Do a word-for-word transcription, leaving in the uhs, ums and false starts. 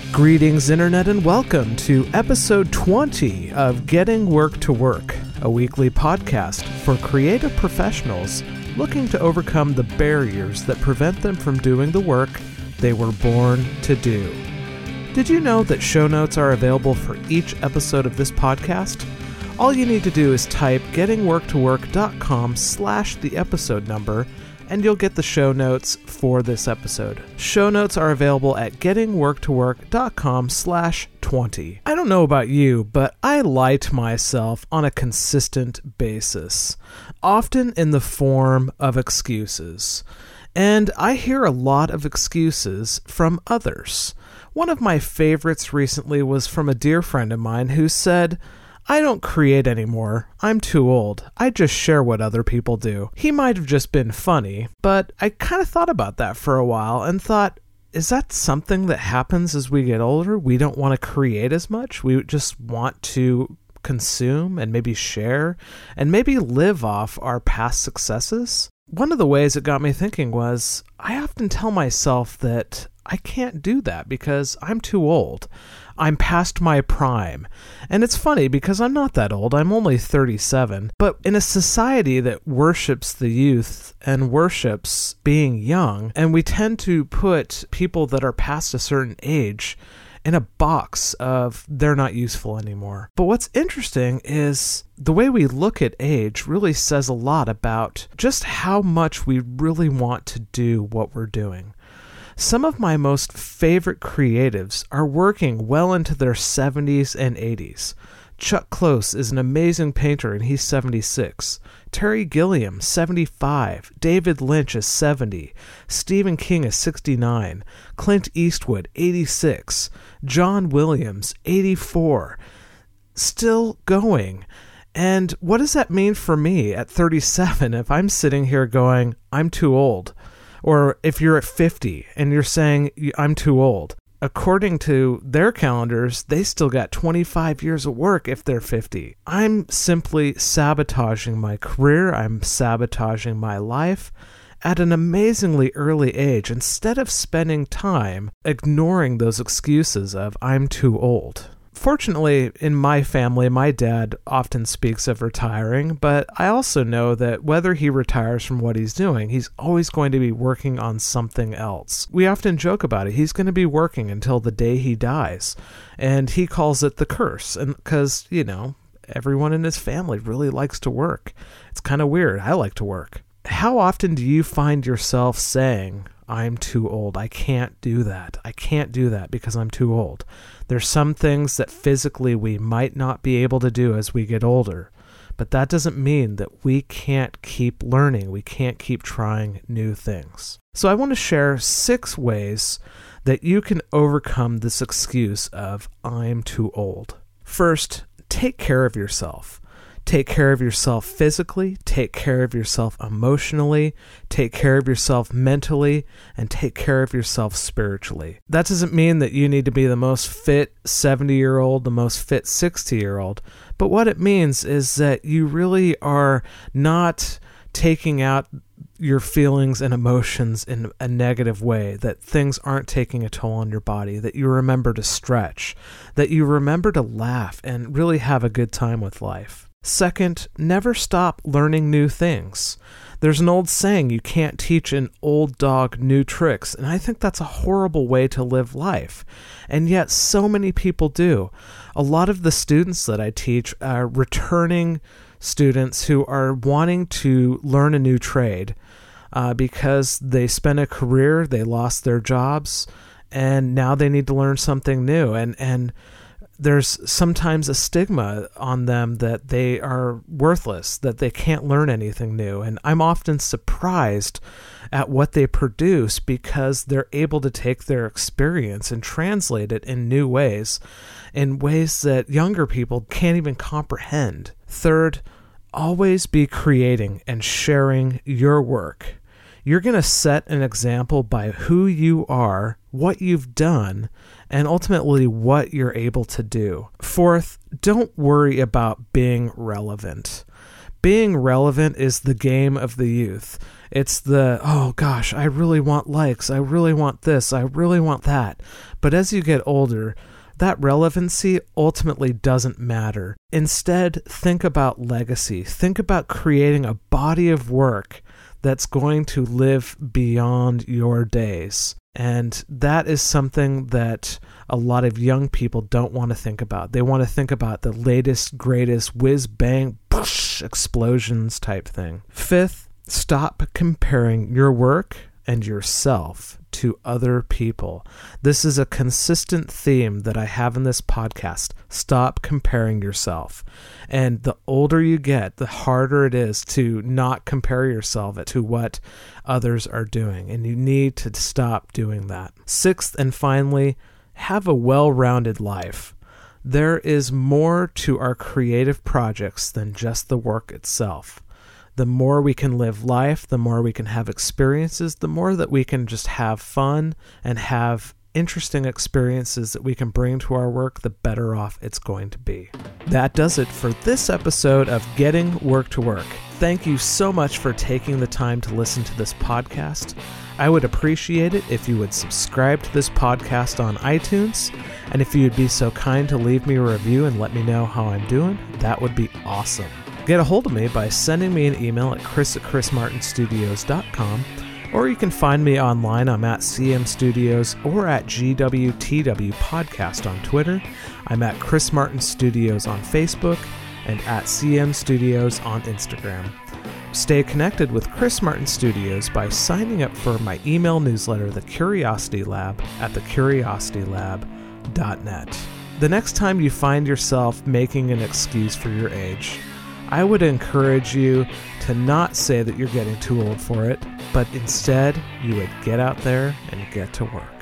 Greetings, Internet, and welcome to episode twenty of Getting Work to Work, a weekly podcast for creative professionals looking to overcome the barriers that prevent them from doing the work they were born to do. Did you know that show notes are available for each episode of this podcast? All you need to do is type gettingworktowork.com slash the episode number, and you'll get the show notes for this episode. Show notes are available at gettingworktowork.com slash 20. I don't know about you, but I lie to myself on a consistent basis, often in the form of excuses. And I hear a lot of excuses from others. One of my favorites recently was from a dear friend of mine who said, "I don't create anymore. I'm too old. I just share what other people do." He might have just been funny, but I kind of thought about that for a while and thought, is that something that happens as we get older? We don't want to create as much. We just want to consume and maybe share and maybe live off our past successes. One of the ways it got me thinking was, I often tell myself that I can't do that because I'm too old. I'm past my prime. And it's funny because I'm not that old. I'm only thirty-seven. But in a society that worships the youth and worships being young, and we tend to put people that are past a certain age in a box of they're not useful anymore. But what's interesting is the way we look at age really says a lot about just how much we really want to do what we're doing. Some of my most favorite creatives are working well into their seventies and eighties. Chuck Close is an amazing painter and he's seventy-six. Terry Gilliam, seventy-five. David Lynch is seventy. Stephen King is sixty-nine. Clint Eastwood, eighty-six. John Williams, eighty-four. Still going. And what does that mean for me at thirty-seven if I'm sitting here going, I'm too old? Or if you're at fifty and you're saying, I'm too old. According to their calendars, they still got twenty-five years of work if they're fifty. I'm simply sabotaging my career. I'm sabotaging my life at an amazingly early age instead of spending time ignoring those excuses of, I'm too old. Fortunately, in my family, my dad often speaks of retiring, but I also know that whether he retires from what he's doing, he's always going to be working on something else. We often joke about it. He's going to be working until the day he dies, and he calls it the curse, and because, you know, everyone in his family really likes to work. It's kind of weird. I like to work. How often do you find yourself saying, I'm too old. I can't do that. I can't do that because I'm too old. There's some things that physically we might not be able to do as we get older, but that doesn't mean that we can't keep learning. We can't keep trying new things. So I want to share six ways that you can overcome this excuse of I'm too old. First, take care of yourself. Take care of yourself physically, take care of yourself emotionally, take care of yourself mentally, and take care of yourself spiritually. That doesn't mean that you need to be the most fit seventy-year-old, the most fit sixty-year-old, but what it means is that you really are not taking out your feelings and emotions in a negative way, that things aren't taking a toll on your body, that you remember to stretch, that you remember to laugh and really have a good time with life. Second, never stop learning new things. There's an old saying, you can't teach an old dog new tricks, and I think that's a horrible way to live life. And yet so many people do. A lot of the students that I teach are returning students who are wanting to learn a new trade uh, because they spent a career, they lost their jobs, and now they need to learn something new. And and there's sometimes a stigma on them that they are worthless, that they can't learn anything new. And I'm often surprised at what they produce because they're able to take their experience and translate it in new ways, in ways that younger people can't even comprehend. Third, always be creating and sharing your work. You're going to set an example by who you are, what you've done, and ultimately what you're able to do. Fourth, don't worry about being relevant. Being relevant is the game of the youth. It's the, oh gosh, I really want likes. I really want this. I really want that. But as you get older, that relevancy ultimately doesn't matter. Instead, think about legacy. Think about creating a body of work that's going to live beyond your days. And that is something that a lot of young people don't want to think about. They want to think about the latest, greatest, whiz, bang, poosh, explosions type thing. Fifth, stop comparing your work and yourself to other people. This is a consistent theme that I have in this podcast. Stop comparing yourself. And the older you get, the harder it is to not compare yourself to what others are doing. And you need to stop doing that. Sixth and finally, have a well-rounded life. There is more to our creative projects than just the work itself. The more we can live life, the more we can have experiences, the more that we can just have fun and have interesting experiences that we can bring to our work, the better off it's going to be. That does it for this episode of Getting Work to Work. Thank you so much for taking the time to listen to this podcast. I would appreciate it if you would subscribe to this podcast on iTunes, and if you would be so kind to leave me a review and let me know how I'm doing, that would be awesome. Get a hold of me by sending me an email at chris at chris martin studios dot com, or you can find me online. I'm at C M Studios or at G W T W Podcast on Twitter. I'm at Chris Martin Studios on Facebook and at C M Studios on Instagram. Stay connected with Chris Martin Studios by signing up for my email newsletter, The Curiosity Lab, at the curiosity lab dot net. The next time you find yourself making an excuse for your age, I would encourage you to not say that you're getting too old for it, but instead you would get out there and get to work.